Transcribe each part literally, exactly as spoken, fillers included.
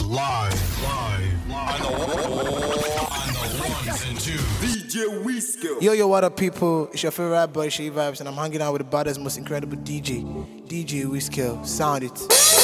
live, live, live on the, on the ones and twos. D J Whisker. Yo, yo, what up, people? It's your favorite rap boy, Shay Vibes, and I'm hanging out with the baddest, most incredible D J, D J Whisker. Sound it.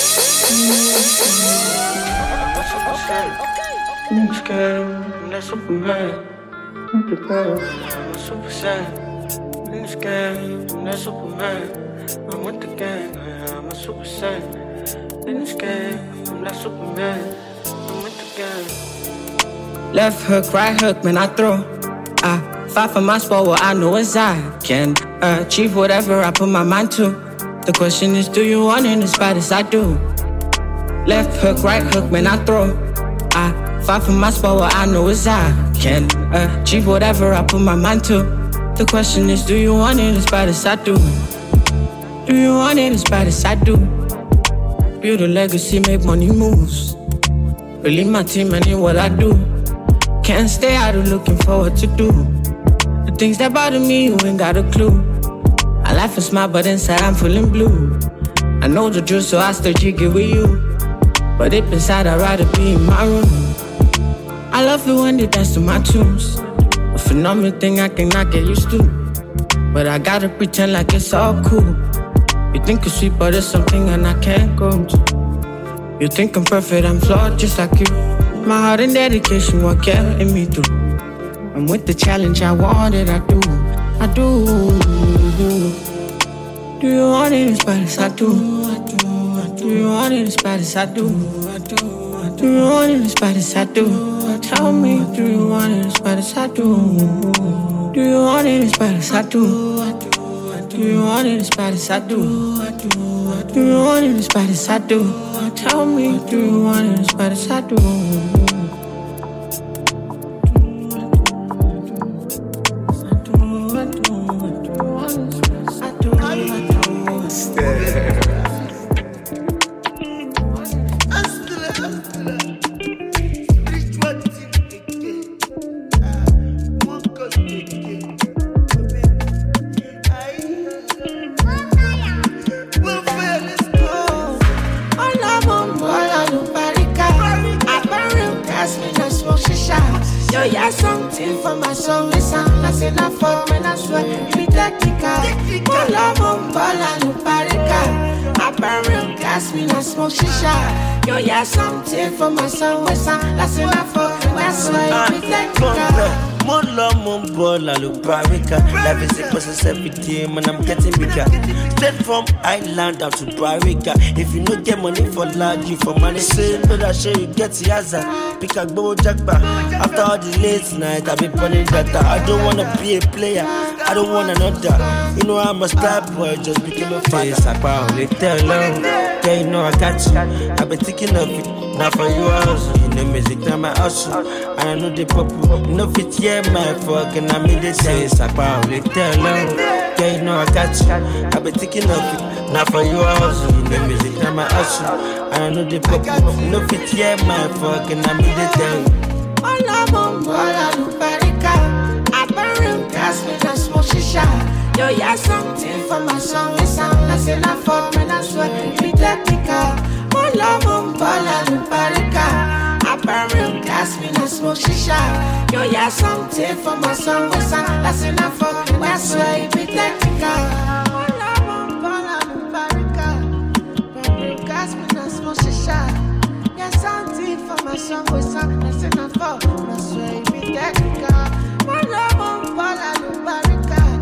I'm scared, I'm not Superman. I'm prepared, I'm a super saiyan. I'm scared, I'm not Superman. I'm with the gang, I'm a super saiyan. I'm scared, I'm not Superman. I'm with the gang. Left hook, right hook, man, I throw. I fight for my spot, well, I know as I can achieve whatever I put my mind to. The question is, do you want it as bad as I do? Left hook, right hook, man, I throw. I fight for my spot, well, I know as I can achieve whatever I put my mind to. The question is, do you want it as bad as I do? Do you want it as bad as I do? Build a legacy, make money moves. Believe my team and in what I do. Can't stay out of looking for what to do. The things that bother me, you ain't got a clue. I laugh and smile, but inside I'm feeling blue. I know the truth, so I still jiggy with you. But deep inside, I'd rather be in my room. I love it when they dance to my tunes. A phenomenal thing I cannot get used to. But I gotta pretend like it's all cool. You think it's sweet, but it's something and I can't go to. You think I'm perfect, I'm flawed just like you. My heart and dedication, what carrying me through. I'm with the challenge, I want it, I do. I do. Do you want it as bad as I do? Do you want it as bad as I do? Do you want it as bad as I do? Tell me, do you want it as bad as I do? Do you want it as bad as I do? Do you want it as bad as I do? Do you want it as bad as I do? Tell me, do you want it as bad as I do? Yo, yeah, something for my son, my son, that's enough for that's why you be technical. Mon love, mon ball, I look Barrica. Life is a process every day, man, I'm getting bigger. Straight from Island down to Barrica. If you no get money for lad, you for money. Say, know that shit, you get the answer. Pick a go jackpot. After all the late night, I be burning better. I don't wanna be a player, I don't want another. You know I'm a star boy, just became a face. I probably tell them, yeah, you know I got you. I've been thinking of it, not for you also. You know music, now my hustle. And I know the purple, you know fit, yeah, my fucking I mean they say. I probably tell them, yeah, you know I got you. I've been thinking of it, not for you also. You know music, now my hustle. And I know the purple, you know fit, yeah, my fucking I mean they tell you. All I'm on board, I look Barrica. I burn real gas, me just smoke shisha. Yo, yeah, something for my song, it sound like enough for me, that's why you be technical. All I'm on board, I look Barrica. I burn real gas, me just smoke shisha. Yo, yeah, something for my song, it sound like enough for me, that's why you be technical. All I'm on board, I look Barrica. Burn real gas, me just smoke shisha. Yeah, something for my song, it sound like enough for me, that's why you be technical. All I'm on board, I look Barrica.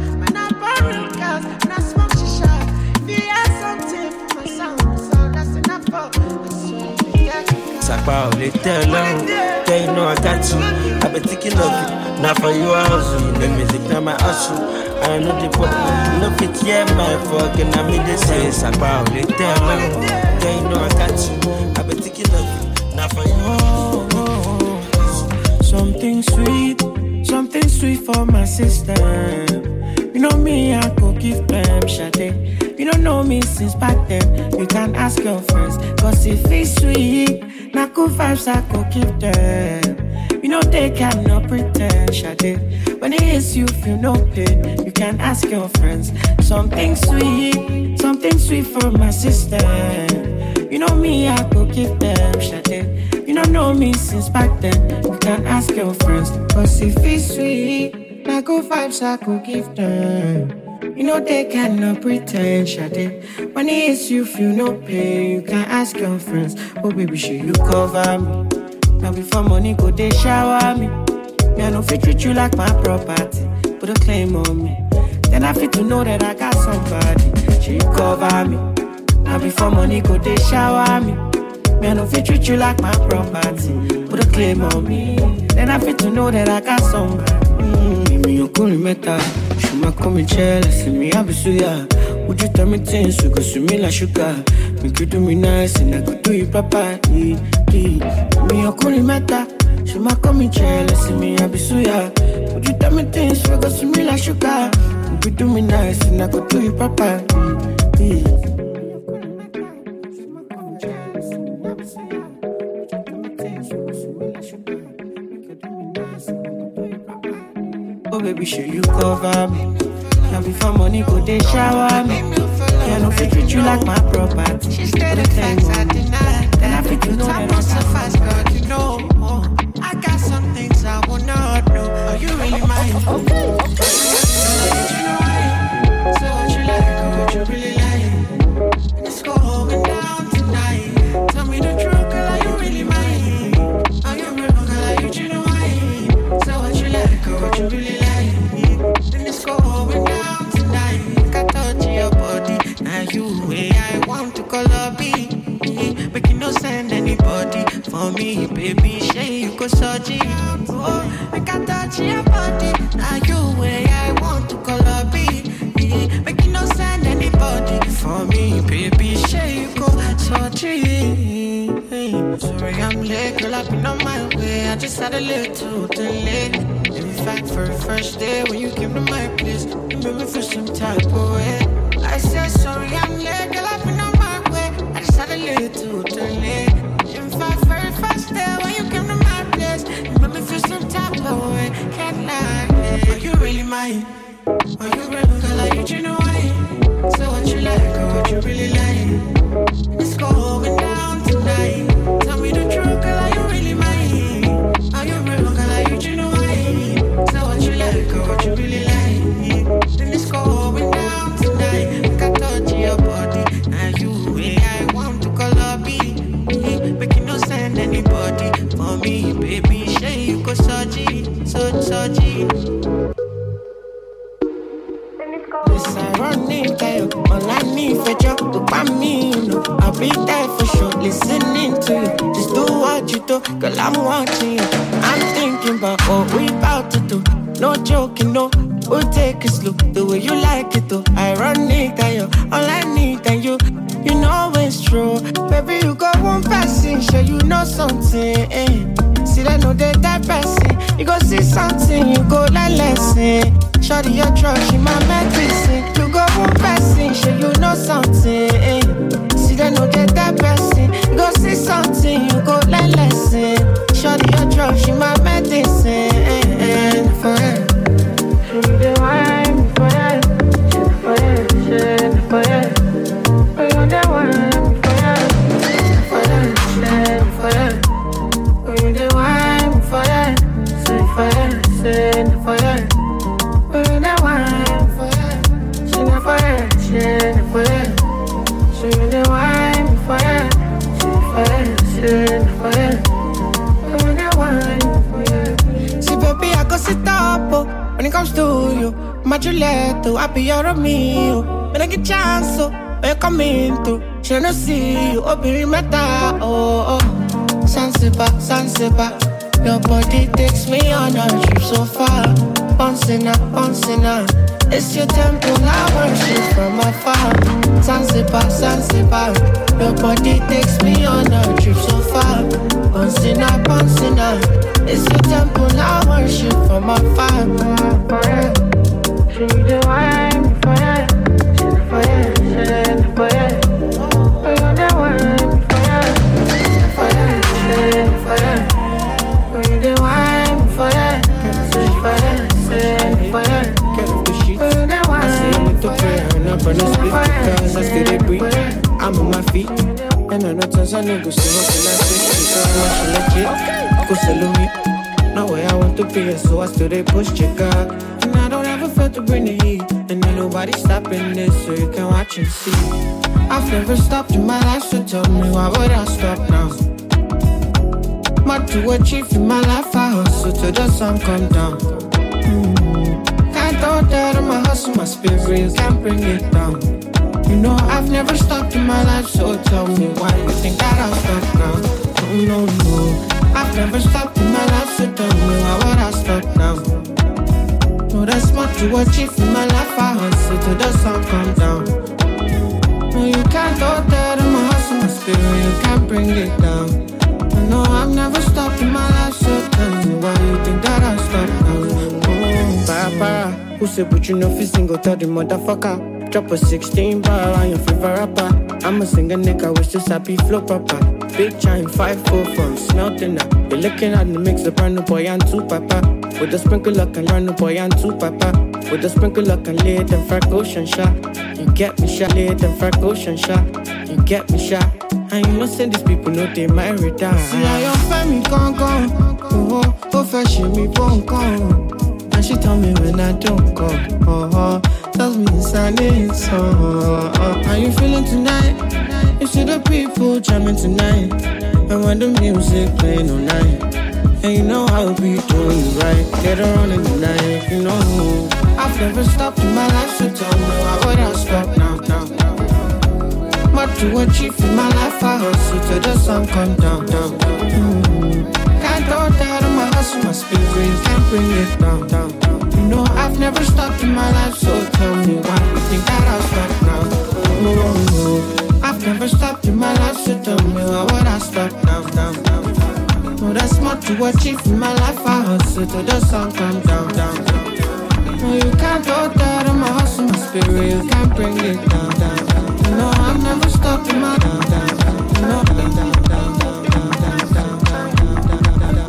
And I smoke shisha. If you have something for my sound, so that's enough for that's why you get it. Sakpa only tell them, yeah, you know I got you. I've been thinking of it, not for you hustle. You know music, now my hustle. I know the pop, you know fit, yeah, my fucking I mean they say. Sakpa only tell them, yeah, you know I got you. I've been thinking of it, not for you hustle. Oh, oh, oh. Something sweet, something sweet for my sister. You know me, I go give them Sade. You don't know me since back then. You can ask your friends. Cause if it's sweet, na cool vibes I go give them. You know they cannot pretend Sade. When it hits you, feel no pain. You can ask your friends. Something sweet, something sweet for my sister. You know me, I go give them Sade. You know don't know me since back then, you can ask your friends. Cause if it's sweet, I go vibes I could give them. You know they cannot pretend, Shade. When it hits you, feel no pain. You can ask your friends. Oh baby, should you cover me? Now before money go, they shower me. Me I no fit treat you like my property. Put a claim on me. Then I fit to know that I got somebody. Should you cover me? Now before money go, they shower me. Me I no fit treat you like my property. Put a claim on me. Then I fit to know that I got somebody. Mm, me you couldn't matter. You might call me jealous, me happy so yeah. Would you tell me things, you go sweet me like sugar. Make you do me nice and I could do you proper. Me you couldn't matter. You might call me jealous, me happy so yeah. Would you tell me things, you go sweet me like sugar. Make you do me nice and I could do you proper. Oh baby, should you cover me? Now before money go, they shower me. Yeah, no fit treat you like my property. She stayed the facts I deny. Then I fit to know time that won't suffice, girl, you know. Oh, I got some things I will not know. Are you really mine? Okay, okay. So you know I, so what you like, or what you really like? Let's go home and down tonight. Tell me the truth, girl, are you really mine? Are you real, girl, are you genuine? So what you like, or what you really like? Then let's go home and down tonight. I touch your body, now you way I want to call up B. Make you no send anybody for me, baby. Shay, you go surgery. Oh, I can touch your body, now you way I want to call up B. Make you no send anybody for me, baby. Shay, you go surgery. Sorry, I'm late, girl, I've been on my way. I just had a little delay. In fact, for the first day when you came to my place, you made me feel some type of way. I said sorry, I'm late, girl, I've been on my way. I just had a little delay. In fact, for the first day when you came to my place, you made me feel some type of way. Can't lie, are you really mine? Are you real, girl, are you genuine? So what you like, or what you really like? Let's go home and down tonight. Tell me the truth, girl, are you really mine? Are you real, girl, are you genuine? So what you like, or what you really like? Then let's go home and down tonight. Make I touch your body, now you way I want to call up B. Make you no send anybody for me, baby. Shay, you go surgery, so surgery. It's ironic that you all I need for you to buy me, you know. I'll be there for sure, listening to you. Just do what you do, girl, I'm watching you. I'm thinking about what we about to do. No joking, no, we'll take it slow. The way you like it, though. Ironic that you all I need, and you, you know it's true. Baby, you got one person, sure you know something. Eh. See that no they that person, you go see something, you go like lesson. Shawty your trust, she my medicine. You go one person, sure you know something. Eh. See that no they that person, you go see something, you go like lesson. Shawty your trust, she my medicine. Eh. For it, she the wine for it, she for it, she for it. Oh, you the wine for it, for it, she for it. Oh, you the wine for it, say for it, say for it. Oh, you the wine for it, she for it, she for it. So you the wine for it, she for it, she for it. Oh, you the wine for it. See, baby, I go sit up, oh. When it comes to you, my Juliet, I be your Romeo. When I get chance, so when you come in through, she no see you, oh, be meta, oh, oh. Zanzibar, Zanzibar, your body takes me on a trip so far. Bouncing up, bouncing up, it's your temple, I worship from afar. Zanzibar, Zanzibar, your body takes me on a trip so far. Bouncing up, bouncing up, it's your temple, I worship from afar. She the wine for it, she the fire, she the fire. Oh, you the wine for it, for it, she for it. Oh, you the wine for it, she for it, she for it. Oh, you the wine. I say I'm to pray and I'm gonna speak because I still they breathe. I'm on my feet and I know buttons, I know go see what can I say. She legit, go sell me. Now where I want to be, so I still they push check out. And I don't ever feel to bring the heat. And ain't nobody stopping this, so you can watch and see. I've never stopped in my life, so tell me why would I stop now? Much to achieve in my life, I hustle till the sun come down. Mm-hmm. Can't throw that on my hustle, my spirit, you can't bring it down. You know I've never stopped in my life, so tell me why you think that I'll stop now? Oh no, no, I've never stopped in my life, so tell me why would I stop now? No, that's much to achieve in my life, I hustle till the sun come down. No, you can't throw that on my hustle, my spirit, you can't bring it down. No, I've never stopped in my life, so tell me why you think that I'll stop now? Oh, Papa, who said but you know if you single, tell the motherfucker. Drop a sixteen bar on your favorite rapper. I'm a singer nigga, wish this happy flow proper. Big giant five four from smelting up. You're looking at the mix of brand new boy and two papa. With a sprinkle luck and run new boy and two papa. With a sprinkle luck and lay them frack ocean shot. You get me shot, lay them frack ocean shot. You get me shot. And you know say these people know they might retire. See how your family gone gone. Oh, oh, first she me bone gone. And she tell me when I don't go. Oh, oh, tells me it's an it's oh, oh. How you feeling tonight? You see the people jamming tonight. And when the music playing all night. And you know I'll be doing it right. Later on in the night, you know I've never stopped in my life, so tell me why would I stop now, now, now. Much to achieve in my life, I hustle till the sun come down, down, down. Mm-hmm. Can't throw that on my hustle, my spirit, can't bring it down, down, down. You know I've never stopped in my life, so tell me why you think that I'll stop now? Oh, oh, oh. I've never stopped in my life, so tell me why would I stop now, down, down. No, that's much to achieve in my life, I hustle till the sun come down, down, down. No, you can't throw that on my hustle, my spirit, you can't bring it down, down, down. No, I'm never stopping my down, down, down. No, down, down, down, down, down, down,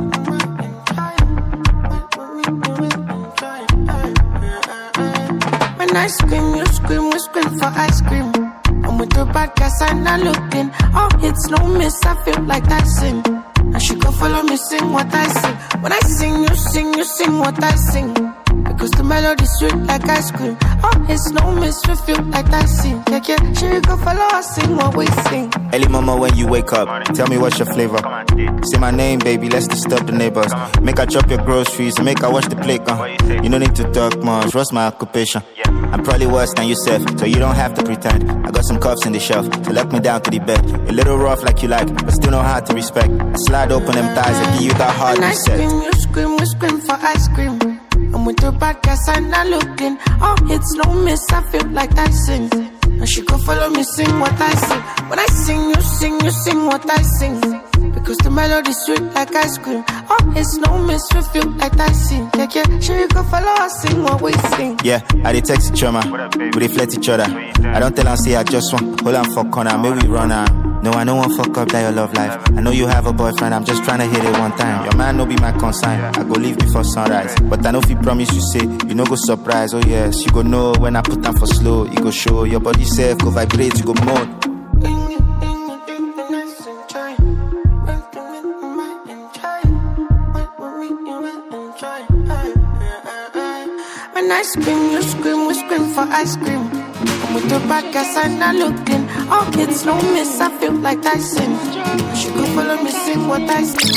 down. When I scream, you scream, we scream for ice cream. I'm with the bad guys, I'm not looking. Oh, it's no miss, I feel like dancing. And she go follow me, sing what I sing. When I sing, you sing, you sing what I sing. Because the melody's sweet like ice cream. Oh, it's no miss, we feel like dancing. Yeah, yeah, she go follow us, sing what we sing. Early mama, when you wake up, tell me what's your flavor. Say my name, baby, let's disturb the neighbors. Make I chop your groceries and make I wash the plate, uh. You don't need to talk much, what's my occupation? I'm probably worse than yourself, so you don't have to pretend. I got some cuffs in the shelf, so lock me down to the bed. A little rough like you like, but still know how to respect. I slide open them thighs and give you that hard reset. When I scream, you scream, we scream for ice cream. I'm with the bad guys, I'm not looking. Oh, it's no miss, I feel like dancing. And she go follow me, sing what I sing. When I sing, you sing, you sing what I sing. Because the melody's sweet like ice cream. Oh, it's no miss, we feel like dancing. Yeah, yeah, she go follow us, sing what we sing. Yeah, I dey text each other, we reflect each other. I don't tell her, say I just want, hold on for corner, maybe we run out. No, I don't want fuck up that your love life. I know you have a boyfriend, I'm just trying to hit it one time. Your man no be my concern, I go leave before sunrise. But I know if you promise you say, you no go surprise. Oh yes, you go know when I put down for slow. You go show, your body self go vibrate, you go moan. When I scream, you scream, we scream for ice cream. I'm with the bad guys, I'm not looking. Oh, it's no miss, I feel like dancing. She go follow me, sing what I sing.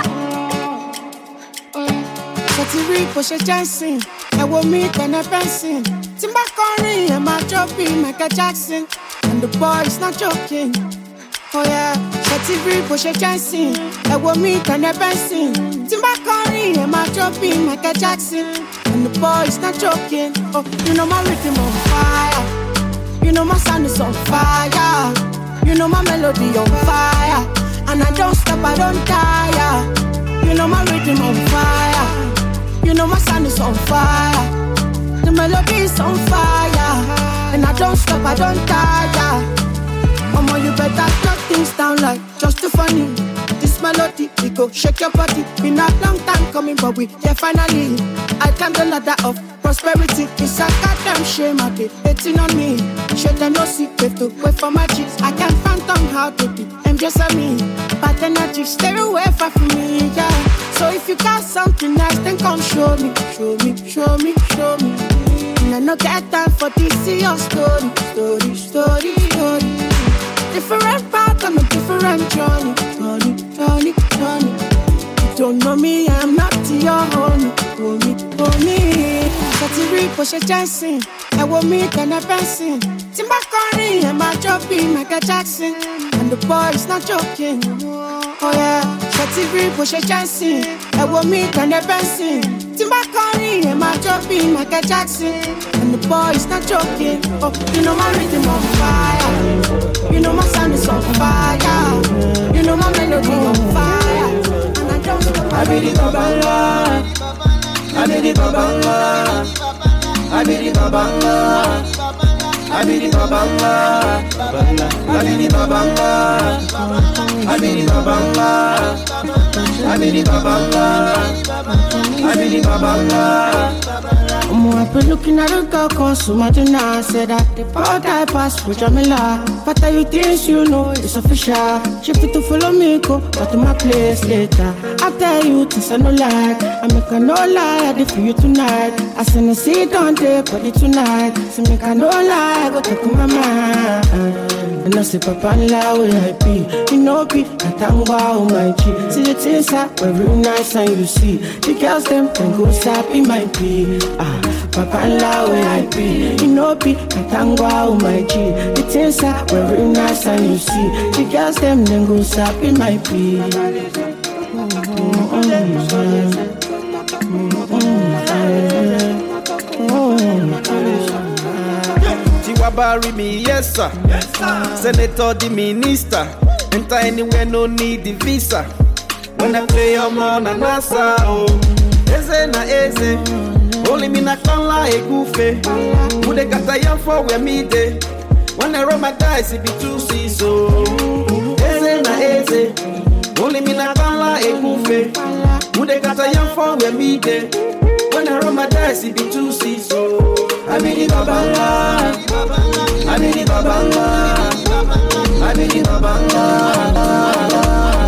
Shorty Rico, she dancing. I want me gonna dancing. Timba Curry and my jumping, Michael Jackson. And the boy's not joking. Oh yeah, Shorty Rico, she dancing. I want me gonna dancing. Timba Curry and my jumping, Michael Jackson. And the boy's not joking. Oh, you know my rhythm on fire. You know my sound is on fire. You know my melody on fire. And I don't stop, I don't tire. You know my rhythm on fire. You know my sound is on fire. The melody is on fire. And I don't stop, I don't tire. Mama, you better shut things down like just too funny. This melody, we go shake your body. Been a long time coming, but we here finally. I climb the ladder of prosperity. It's a goddamn shame I did hating on me. Should I no see they took away from my cheeks. I can't phantom how to be. I'm just a me. But energy stay away far from me, yeah. So if you got something nice, then come show me, show me, show me, show me. And I no get time for this, see your story, story, story, story. Different path on a different journey, journey, journey, journey. You don't know me, I'm not your homie, homie, homie. Satiri push a chancing, I will meet and a passing. Timba Connie and my jobbing, Michael Jackson. And the boy is not joking. Oh yeah, Satiri push a chancing, I will meet and a passing. Timba Connie and my jobbing, Michael Jackson. And the boy is not joking. Oh, you know my rhythm on fire. You know my sound is on fire. You know my melody on fire. And I don't stop. I be the babala. I be the babala. I be the babala. I be the babala. I be the babala. I be the babala. I be the babala. I be the babala. I've been looking at a girl called Sumadina. Said that the part I pass with Jamila. But I you things you know it's official. She fit to follow me, go back to my place later. I tell you things I no like. I make a no lie, I did for you tonight. I send a seat on there, body tonight. So make a no lie, go talk to my mind. And I say, Papa, la way I be. You know, be I thank God, my G. See the things are very nice and you see. The girls, them, can go sappy, my be. Ah, Papa, la way I be. You know, be I thank God, my G. The things are very nice and you see. The girls, them, then go sappy, my be. Bury me, yes sir. Yes, sir. Senator, the minister. Enter anywhere, no need the visa. When I play, I'm on a NASA. Oh, eze na eze. Only me na kanla e goofy. Who they got a young for where me day. When I roll my dice, it be two C's. So, eze na eze. Only me na kanla e goofy. Who they got a young for where me day. When I roll my dice, it be two C's. So, I be the babala, I be the babala, I be the babala.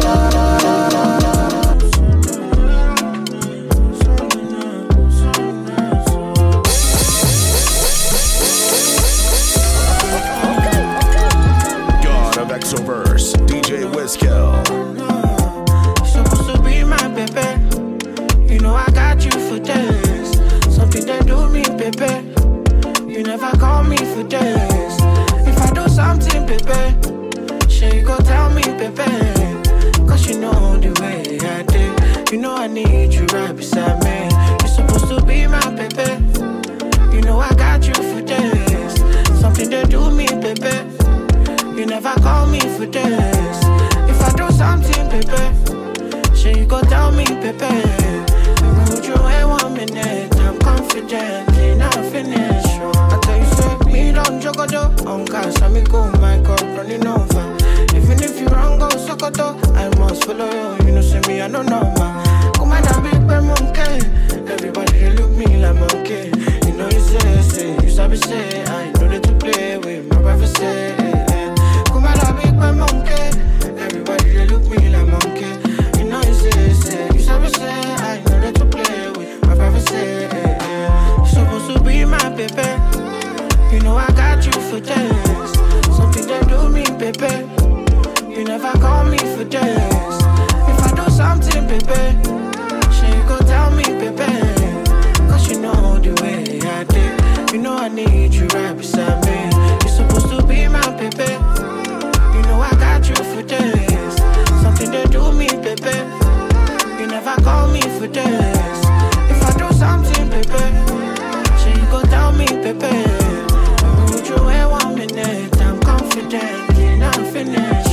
God of Exoverse, D J Wizkill. Supposed to be my baby. You know I got you for this. Something they do me, baby. You never call me for this. If I do something, baby, sure you go tell me, baby. Cause you know the way I did. You know I need you right beside me. You're supposed to be my baby. You know I got you for this. Something they do me, baby. You never call me for this. If I do something, baby, sure you go tell me, baby. I wrote you in one minute. I'm confident in our finish. Don't jogodo, on gas, I me go, my cup running over. Even if you wrong, go sokoto, I must follow you. You know, see me, I don't know, man. Come on, I'm big monkey. Everybody they look me like monkey. You know, you say, say, you sabi say, I know that to play with my brother say. Come on, I'm big monkey. Everybody they look me like monkey. You know, you say, say, you sabi say, I know that to play with my brother say. You're supposed to be my baby. You know I got you for this. Something they do me, baby. You never call me for this. If I do something, baby, sure you go tell me, baby. Cause you know the way I did. You know I need you right beside me. You're supposed to be my baby. You know I got you for this. Something they do me, baby. You never call me for this. If I do something, baby, sure you go tell me, baby. You in one minute, I'm confident in our finish.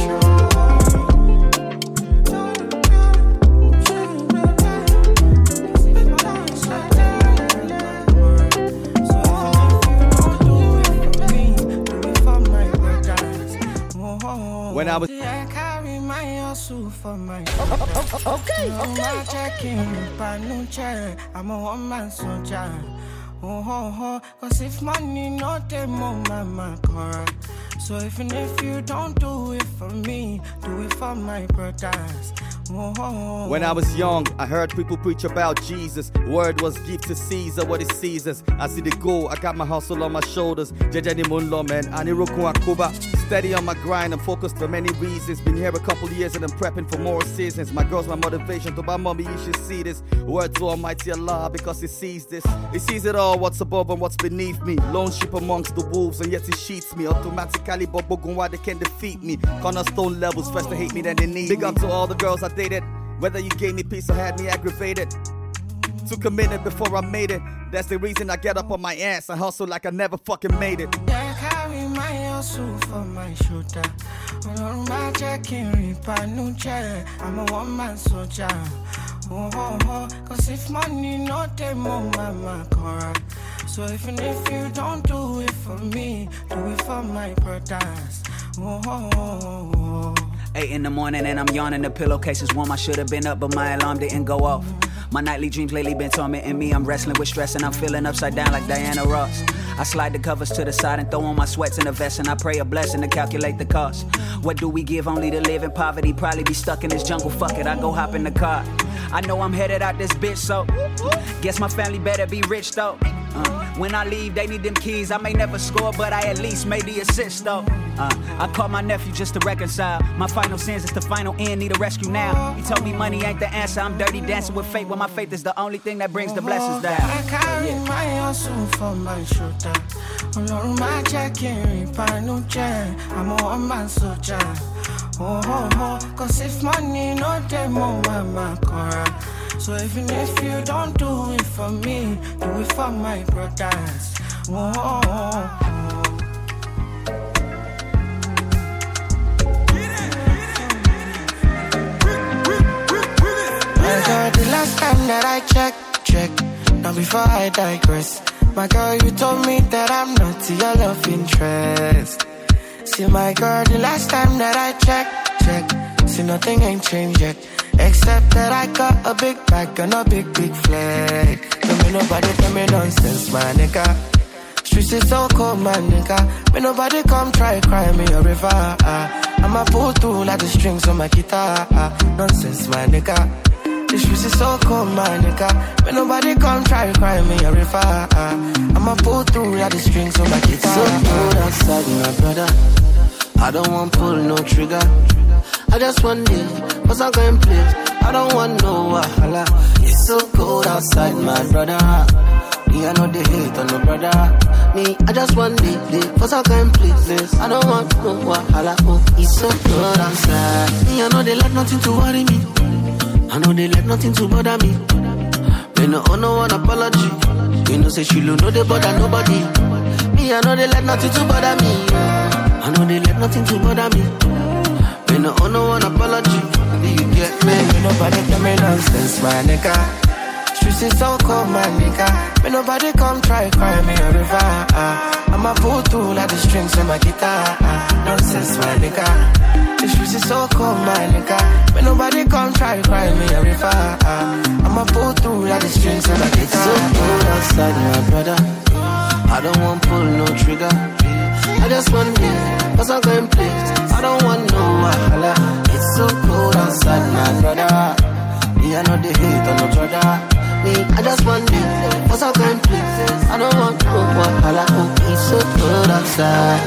When I was I carry my hustle for my Okay, okay, okay. I'm a one man soldier. Oh, oh, oh. Cause if money not take more, mama, correct. So even if you don't do it for me, do it for my brothers. Oh, oh, oh. When I was young, I heard people preach about Jesus. Word was give to Caesar what is Caesar's. I see the goal, I got my hustle on my shoulders. Jejani Munlo, man, Aniroko Akuba. Steady on my grind, I'm focused for many reasons. Been here a couple years and I'm prepping for more seasons. My girl's my motivation, to my mommy, you should see this. Word to Almighty Allah, because He sees this. He sees it all, what's above and what's beneath me. Lone sheep amongst the wolves, and yet He sheets me. Automatically, Bobogun, why they can't defeat me. Cornerstone levels, first they hate me, then they need me. Big up to all the girls I dated. Whether you gave me peace or had me aggravated. Took a minute before I made it. That's the reason I get up on my ass and hustle like I never fucking made it. Yeah, carry my hustle for my shoulder. On my checking ripa no chair. I'm a one-man soldier. Oh, oh, oh. Cause if money not take more, mama, correct. So even if you don't do it for me, do it for my brothers. Oh, oh, oh, oh. Eight in the morning and I'm yawning, the pillowcase is warm. I should have been up, but my alarm didn't go off. My nightly dreams lately been tormenting me. I'm wrestling with stress and I'm feeling upside down like Diana Ross. I slide the covers to the side and throw on my sweats in a vest, and I pray a blessing to calculate the cost. What do we give only to live in poverty? Probably be stuck in this jungle, fuck it, I go hop in the car. I know I'm headed out this bitch, so guess my family better be rich though. Uh, when I leave, they need them keys. I may never score, but I at least made the assist though. Uh, I called my nephew just to reconcile. My final sins is the final end, need a rescue now. He told me money ain't the answer. I'm dirty dancing with fate when my faith is the only thing that brings the blessings down. I carry yeah. my hustle for my shoulder. On my checking, no chair. I'm a one-man soldier. Oh, oh, oh. Cause if money not take more, mama, correct. So even if you don't do it for me, do it for my brothers. Oh, oh, oh, oh. My girl, the last time that I checked, check. Now before I digress, my girl, you told me that I'm not your love interest. See, my girl, the last time that I checked, check. See, nothing ain't changed yet. Except that I got a big bag and a big, big flag. Don't me nobody tell me nonsense, my nigga. Streets is so cold, my nigga. Me nobody come try cry me a river. Uh. I'ma pull through like the strings on my guitar. Uh. Nonsense, my nigga. The streets is so cold, my nigga. Me nobody come try cry me a river. Uh. I'ma pull through like the strings on my guitar. So cold outside, my brother. I don't want pull no trigger. I just want it, cause I'm going play. I don't want no wahala. It's so cold outside, my brother. Me, I know they hate on no brother. Me, I just want it, cause I'm going play. I don't want no wahala. Oh, it's so cold outside. Me, I know they let nothing to worry me. I know they let nothing to bother me. They no owe no one apology. You know say she don't know they bother nobody. Me, I know they let nothing to bother me. I know they let nothing to bother me. Me no owe no one apology. Do you get me? Me nobody tell me nonsense, my nigga. Streets is so cold, my nigga. Me nobody come try cry me a river. Uh. I'ma pull through like the strings on my guitar. Uh. Nonsense, my nigga. The streets is so cold, my nigga. Me nobody come try cry me a river. Uh. I'ma pull through like the strings on my guitar. So cold outside, my brother. I don't want pull no trigger. I just want it, cause I'm going play. I don't want no wahala. It's so cold outside, my brother. Me, I know they hate on no brother. Me, I just want it, cause I'm going play. I don't want no wahala. Oh, it's so cold outside.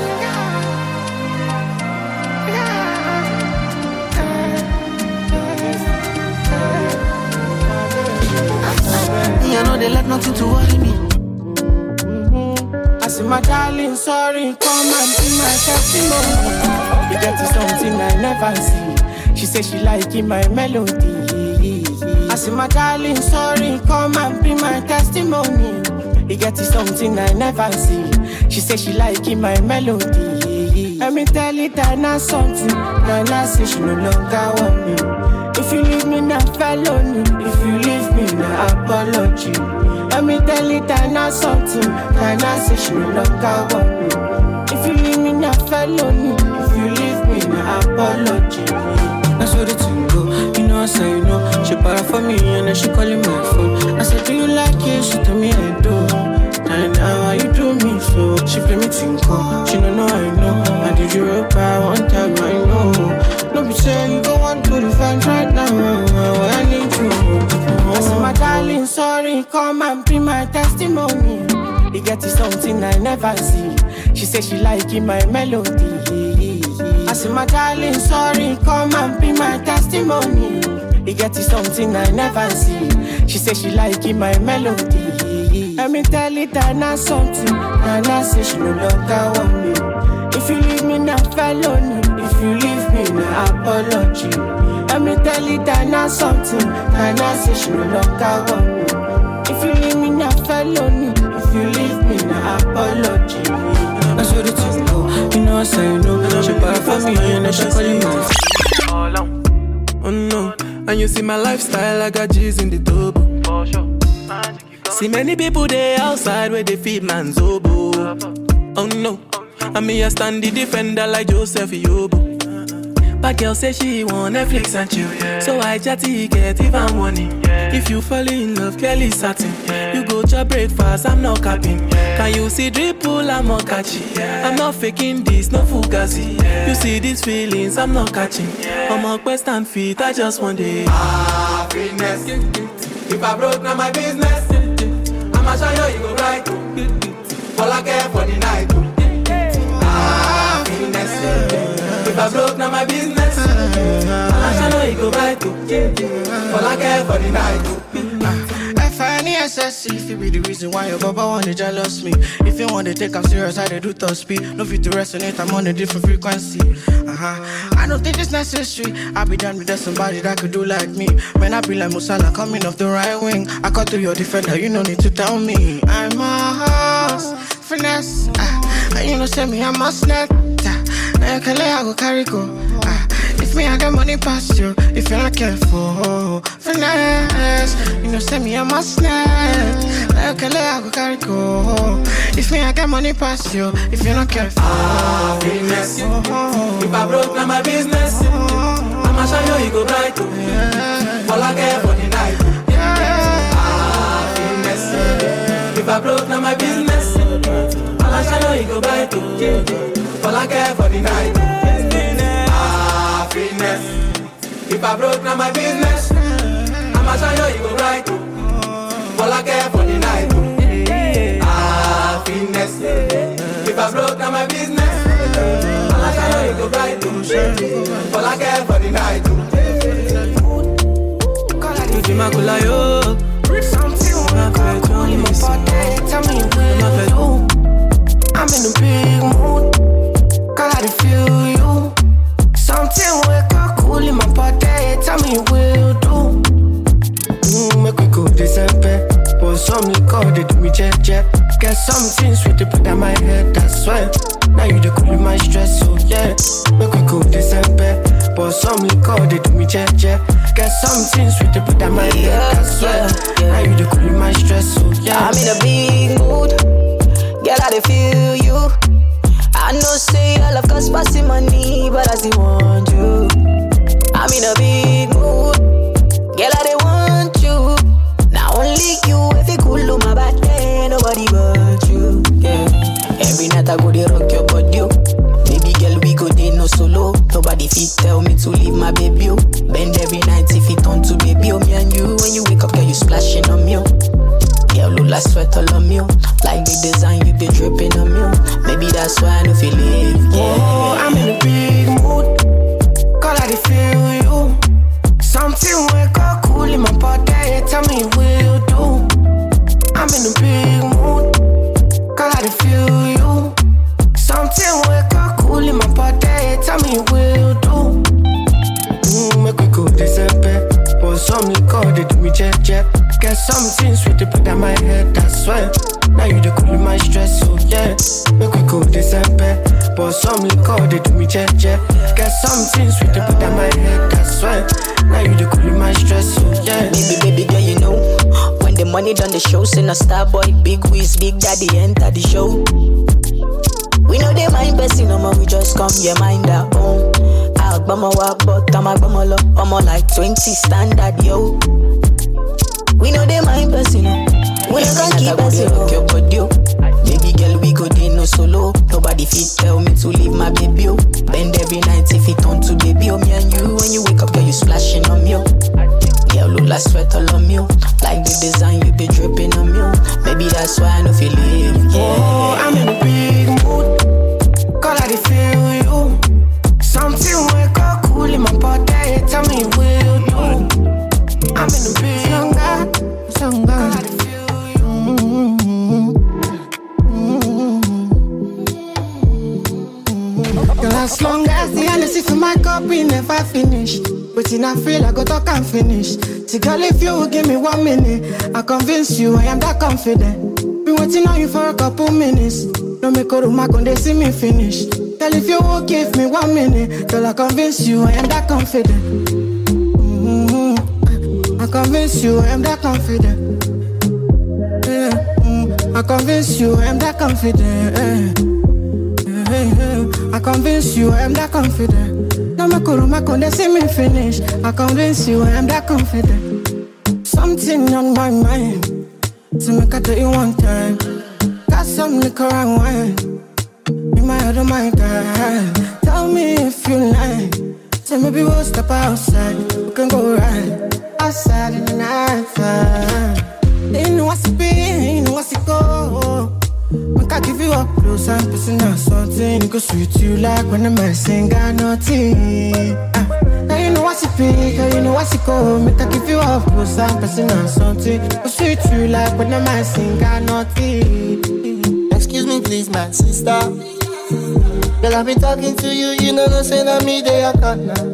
Me, I know they let nothing to worry me. I see my darling, sorry, come and be my testimony. You get to something I never see. She said she liking my melody. I see my darling, sorry, come and be my testimony. You get to something I never see. She said she liking my melody. Let me tell you that not something. Nana say she no longer want me. If you leave me now, felony. If you leave me now, apology. Let me tell you that not something. Nana say she no longer want me. If you leave me now, felony. If you leave me now, apology. That's what it's go. You know I say you know. She para for me and then she calling my phone. I said, do you like it? She told me I do. why you do me so? She play me tinko, she don't know I know. I did you real bad one time, I know. No be say you go on to the fence right now. I need you. I say my darling, sorry, come and be my testimony. It get you something I never see. She say she like it, my melody. I say my darling, sorry, come and be my testimony. It get you something I never see. She say she like it, my melody. Let me tell it that not something. And I say she no longer want me. If you leave me now, felony. If you leave me now, apology. Let me tell it that not something. And I say she no longer want me. If you leave me now, felony. If you leave me now, apology. That's what it is, go. You know I say no. She buy for me and then she call you my. Oh no. And you see my lifestyle, I got G's in the double. See many people there outside where they feed man's oboe. Oh no. And me I stand the defender like Joseph Yobo. But girl say she want Netflix and chill, yeah. So I chatty get even money, yeah. If you fall in love, Kelly satin, yeah. You go to breakfast, I'm not capping, yeah. Can you see dripple, I'm not catching, yeah. I'm not faking this, no fugazi, yeah. You see these feelings, I'm not catching, yeah. I'm on quest and feet, I just want it. Happiness. If I broke, now my business. I'ma show you, you go right. All I care for the night. Happiness. If I broke, now my business. I shall know you go right to. All I care for the night. F I N E S S C, if it be the reason why your baba wanna jealous me. If you want to take I'm serious, I do top speed. No fit to resonate, I'm on a different frequency. Uh-huh. I don't think it's necessary. I be done with that somebody that could do like me. When I be like Musala coming off the right wing, I cut through your defender, you no need to tell me. I'm a horse, finesse. Uh, and you know, say me, I'm a snap. I can lay, I go carry go. Ah, if me, I got money past you. If you're not careful, finesse. You know, send me, I'm a snack. I can lay, I go carry go. If me, I got money past you. If you're not careful, ah, finesse. If I broke, now my business. I'ma show you, you go bright. All I care for the night. Ah, finesse. If I broke, now my business. I'ma show you, you go bright. All I care for the night. Happiness. If I broke, now my business. I'ma show you, you go right. All I care for the night. Happiness. If I broke, now my business. I'ma show you, you go right. All I care for the night. You do my cool like yo. Something when I call you my body. Tell me where you. I'm in a big mood. Girl, I feel you. Something wake up cool in my body. Tell me what you do. Mm, make we go December. But some liquor, they do me jet jet. Get something sweet to put on my head, that's why. Now you the cool in my stress, so yeah. Make we go December. But some liquor, they do me jet jet. Get something sweet to put on my head, that's why. Now you the cool in my stress, so yeah. I'm in a big mood. Girl, I feel you. I know say I love cause passing money, but I still want you. I'm in a big mood. Girl, I they want you. Now only you, if you cool on my body, nobody but you. Yeah. Every night I go to rock your body. Baby girl, we go there no solo. Nobody fit tell me to leave my baby. Bend every night if it on to baby. Oh, me and you, when you wake up, girl, you splashing on me. Yeah, look like sweat all on me. Like the design, you be dripping on me. Maybe that's why I don't feel it. Yeah, oh, I'm in a big mood. Girl, I feel you. Something wake up cool in my body. Tell me what you do. I'm in a big mood. Girl, I feel you. Something wake up cool in my body. Tell me what you do. Mm, make we go December. But some liquor, they do me jet jet. Get something sweet to put on my head, that's why. Now you the cool in my stress, so yeah. Make we go December. But some liquor, they do me jet jet. Get something sweet to put on my head, that's why. Now you the cool in my stress, so yeah. Baby, baby girl, you know, when the money done the show, send a star boy, big whiz, big daddy enter the show. We know they mind person, no more, we just come, yeah, mind our own. I'll bum a walk, but I'm a bum a low. I'm like twenty standard, yo. We know they mind person, we don't keep us, yo. Baby girl, we go day no solo. Nobody fit tell me to leave my baby, oh. Bend every night if it turn to baby, oh. Me and you, when you wake up, girl, you splashing on me, oh. Girl, look like sweat all on me, oh. Like the design, you be dripping on me, oh. Maybe that's why I know feel leave, yeah. Oh, I'm in a big mood. Call I feel you. Something wake up cool in my body. Tell me will do. I'm in a big longer, longer. Call I feel you. Mm-hmm. Girl, as long as the energy for my cup we never finish. But in I feel I go talk and finish. See, girl, if you will give me one minute, I convince you I am that confident. Been waiting on you for a couple minutes. Don't make a room, I can they see me finish. Girl, if you will give me one minute, till I convince you I am that confident. Mm-hmm. I convince you I am that confident. Yeah. Mm-hmm. I convince you I am that confident. Yeah. Yeah. I convince you I am that confident. No make a room, I can they see me finish. I convince you I am that confident. Something on my mind, so make I tell you one time. Got some liquor and wine in my head, oh my God. Tell me if you like. Say maybe we'll step outside. We can go right outside in the night time. You know what's it be, you know what's it go. Make I give you up close and personal something. Go sweet you like when the man sing got nothing. Ah. Now you know what's it be, you know what's it go. Make I give you up close and personal something. Go sweet you like when the man sing got nothing. Excuse me please my sister. Girl, I've been talking to you, you know, no say that me they are caught now.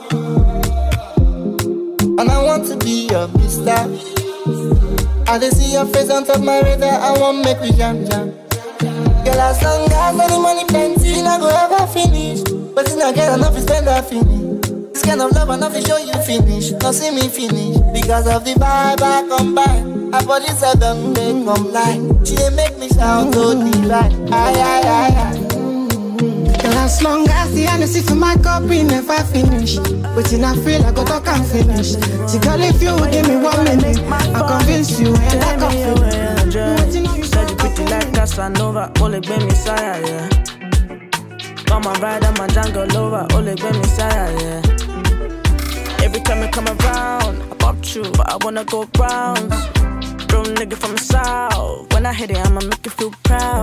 And I want to be your mister. I just see your face on top my radar, I want make me jam jam. Girl, as long as any money plenty, I go ever finish. But it's not get enough to spend that finish. This kind of love enough to show you finish. Not see me finish. Because of the vibe I combine. I body said them they come line. She they make me sound so divine. Aye, aye, aye, aye. Girl, as long as the energy for my cup we never finish. But in I feel I go talk and finish. See, girl, if you give me one minute, I convince you and I confident. Said you pretty like Casanova, only be Messiah, yeah. Come on, ride on my jungle over, only be Messiah, yeah. Every time you come around, I pop you, but I wanna go rounds. Real nigga from the south, when I hit it, I'ma make you feel proud.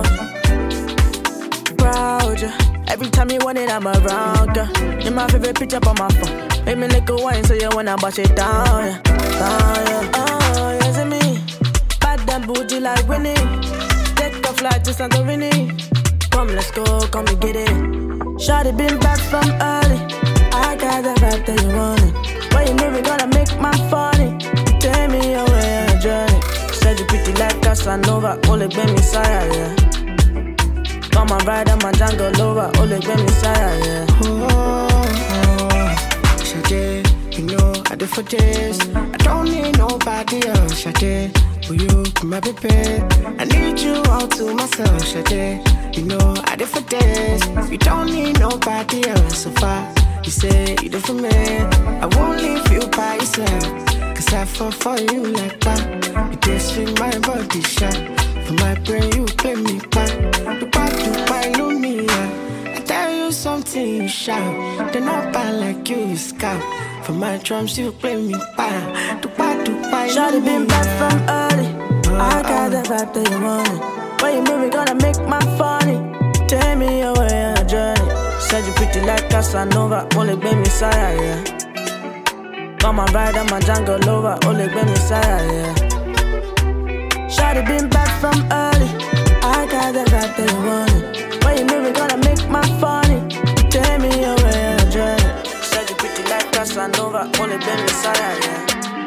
Proud, yeah. Every time you want it, I'm around, girl. You're my favorite picture on my phone. Make me lick a wine, so you wanna bust it down, yeah. Down, yeah. Oh, yes, it's me. Bad and bougie like Winnie. Take a flight to Santorini. Come, let's go, come and get it. Shawty been back from early. I got that vibe that you want it. When you move, gonna make my funny. Take me away on a journey. Said you pretty like Casanova, only be Messiah, yeah. Come on, ride on my jungle over, only be Messiah, yeah. Oh, oh, Shade, you know I do for this. I don't need nobody else, Shade. For you, my baby, I need you all to myself, Shade. You know I do for this. You don't need nobody else so far. You say you do for me. I won't leave you by yourself. Cause I fall for you like that. You taste with my body shot. For my brain you play me back. The part to buy me, yeah. I tell you something you shout. They're not bad like you, you scout. For my drums you play me back. The part to buy Shawty been back from early. I got the vibe that you want. When you move, gonna make my funny. Take me away on a journey. Said you pretty like Casanova, only be Messiah, yeah. Come on, ride on my jungle over, only be Messiah, yeah. Shawty been back from early. I got the vibe that you wanted. When you move, gonna make my funny. Take me away on a journey. Said you pretty like Casanova, only be Messiah, yeah.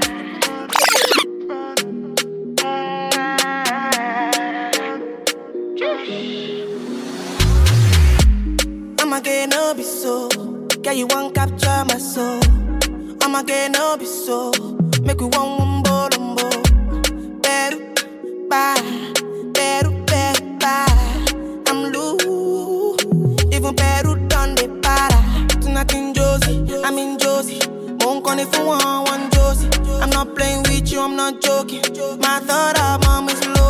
I'ma get no be so. Girl, you won't capture my soul. I'ma get no be so. Make we one wumbo lumbo. Beru, bye. Beru, beru, bye. I'm loose. Even Peru done the para. Tonight in Josie, I'm in Josie. Won't call if you want one Josie. I'm not playing with you, I'm not joking. My thought of mom is loaded. Me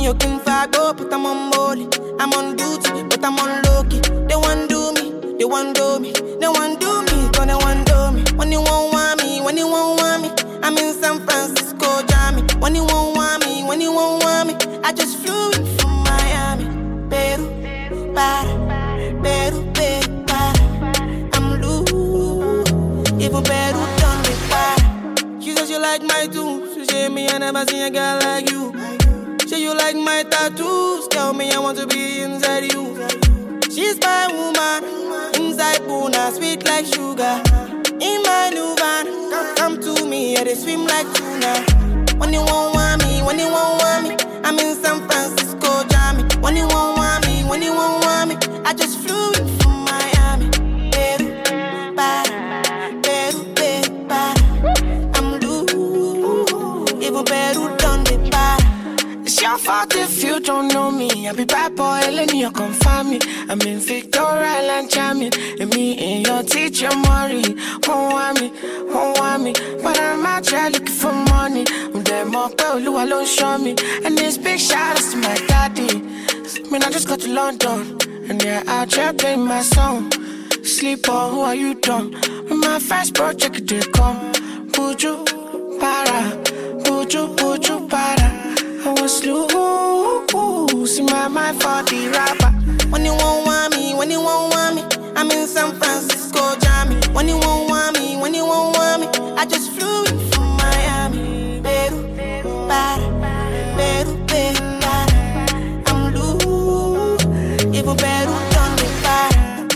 you can fight, go, but I'm on molly. I'm on duty, but I'm on low-key. They want do me, they want do me. They want do me, gonna want do me. When you won't want me, when you won't want me. I'm in San Francisco, Jammy. When you won't want me, when you won't want me. I just flew in from Miami. Peru, para, Peru, Peru, para. I'm loose, even Peru done me para. She says you like my tunes. She say me I never seen a girl like you. Say you like my tattoos. Tell me I want to be inside you. She's my woman, inside Puna, sweet like sugar. In my new van, come to me, yeah, they swim like tuna. When you won't want me, when you won't want me. I'm in San Francisco, Jammy. When you won't want me, when you won't want me. I just flew in from Miami. Peru, para, Peru, Peru, para. I'm loose, even Peru done the para. It's your fault if you don't know me. I be bad boy, Eleni, you come find me. I'm in Victoria Island, jamming. And me and your teacher, Maury. Won't want me, won't want me. But I'm out here looking for money. I'm there, more girl, who alone show me. And this big shout outs to my daddy. I mean, I just got to London. And they're out here playing my song. Sleep on, who are you dumb? When my first project did come. Buju, para. Buju, buju, para. I was loose in my mind for the rapper. When you won't want me, when you won't want me. I'm in San Francisco, Jammy. When you won't want me, when you won't want me. I just flew in from Miami. Peru, para, Peru, Peru, para. I'm loose, even Peru done me para.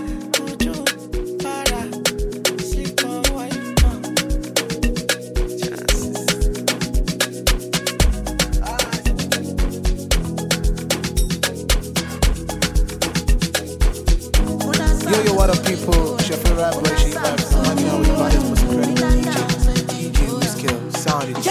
Yo, yo, what up, people? It's your favorite rap boy, She Vibes. I'm hanging out with the baddest, most incredible D J, D J Wizkill, Sound It.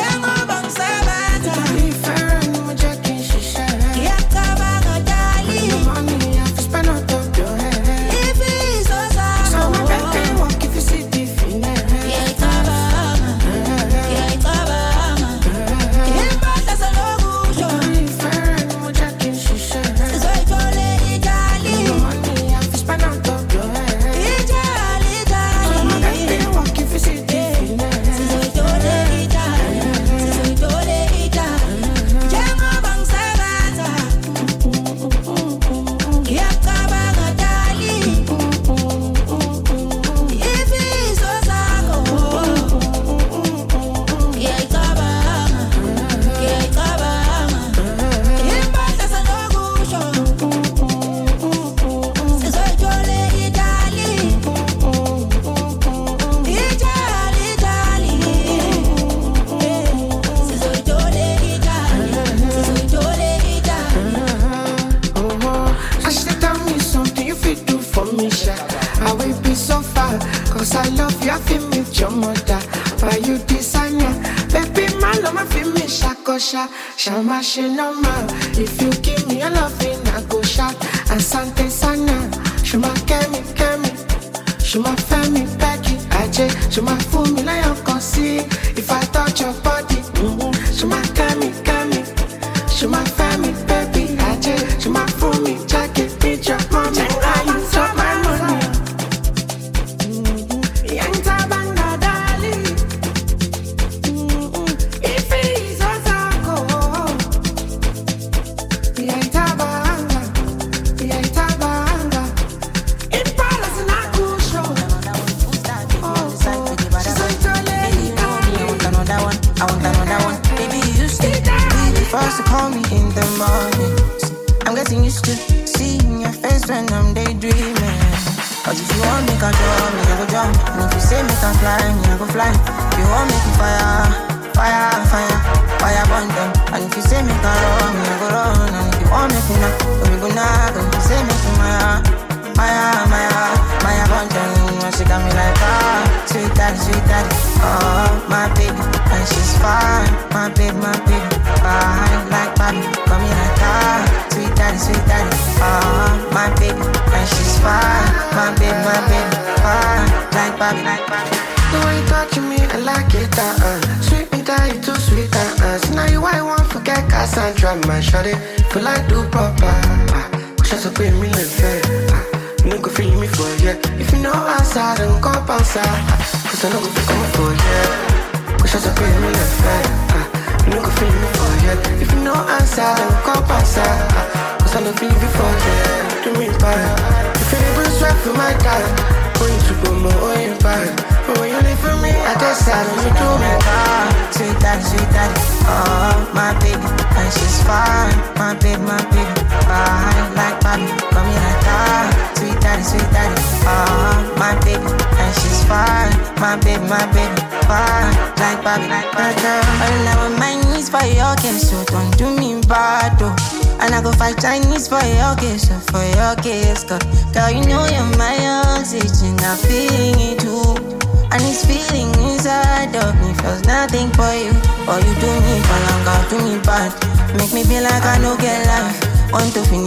Shama Shinama, if you give me a loving, I go shout. And Sante Sana, Shuma Kemi Kemi, Shuma Femi Becky, Aje, Shuma Fumi like you can see. If I touch your body, mm-hmm. Shuma Kemi Kemi, Shuma Femi Baby, Aje, Shuma Fumi, Jackie, beat your mommy, I you drop my money. Mm-hmm. Young Tabanga Dali, mm-hmm. If it's a First to call me in the morning. I'm getting used to seeing your face when I'm daydreaming. Cause if you want me, can jump, me I go jump. And if you say me can fly, me I go fly. If you want me to fire, fire, fire, fire burn them. And if you say me can run, me I go run. And if you want me to knock, we go knock. And if you say me to Maya, Maya, Maya, Maya burn them. She got me like ah, sweet daddy, sweet daddy. Oh, my baby, and she's fine. My baby, my baby, fine like Bobby. Call me like ah, sweet daddy, sweet daddy. Oh, my baby, and she's fine. My baby, my baby, fine like Bobby, like Bobby. The way you touching me, I like it, uh, uh. Sweet me, die, you too sweet, uh, uh. So now you I won't forget Cassandra, my shawty. feel like do proper. Just a pay me like fair. You no go feel me for yeah. If you know outside, then come outside. Cause I no go come for yeah. Cause just a pay me like fair. You no go feel me for yeah. If you know outside, then come outside. Cause I no feel me for yeah. Do me bad. If you never sweat for my time, going to go more in bad. But when you live for me, I decide when you do me bad. Sweet daddy, sweet daddy, oh my baby, and she's fine. My baby, my baby, fine like Bobby, come here like that. Sweet daddy, sweet daddy, oh my baby, and she's fine. My baby, my baby, fine like Bobby, like Bobby. All I want my knees for your case, so don't do me bad, though. And I go fight Chinese for your case, so for your case, girl. Girl, you know you're my oxygen, I'm feeling it too. And this feeling inside of me feels nothing for you. Or you do me for long, or do me bad. Make me feel like I don't get life. Want to finish